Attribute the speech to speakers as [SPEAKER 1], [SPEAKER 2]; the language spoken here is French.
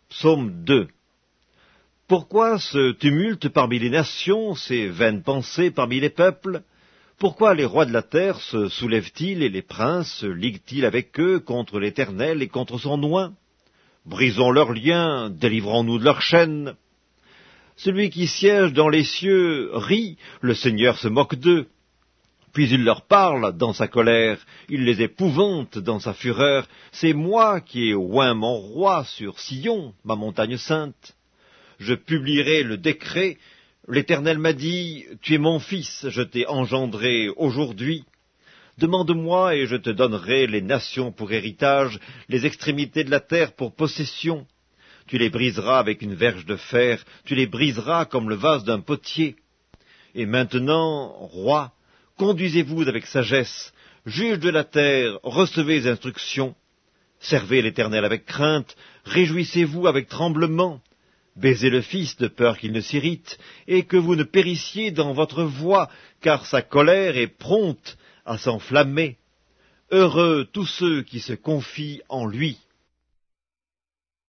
[SPEAKER 1] Psaume 2. Pourquoi ce tumulte parmi les nations, ces vaines pensées parmi les peuples? Pourquoi les rois de la terre se soulèvent-ils et les princes se liguent-ils avec eux contre l'Éternel et contre son oint? Brisons leurs liens, délivrons-nous de leurs chaînes. Celui qui siège dans les cieux rit, le Seigneur se moque d'eux. Puis il leur parle dans sa colère, il les épouvante dans sa fureur. C'est moi qui ai oint mon roi sur Sion, ma montagne sainte. Je publierai le décret. L'Éternel m'a dit, tu es mon fils, je t'ai engendré aujourd'hui. Demande-moi et je te donnerai les nations pour héritage, les extrémités de la terre pour possession. Tu les briseras avec une verge de fer, tu les briseras comme le vase d'un potier. Et maintenant, roi, conduisez-vous avec sagesse, juge de la terre, recevez instruction. Servez l'Éternel avec crainte, réjouissez-vous avec tremblement. Baisez le Fils de peur qu'il ne s'irrite, et que vous ne périssiez dans votre voie, car sa colère est prompte à s'enflammer. Heureux tous ceux qui se confient en lui.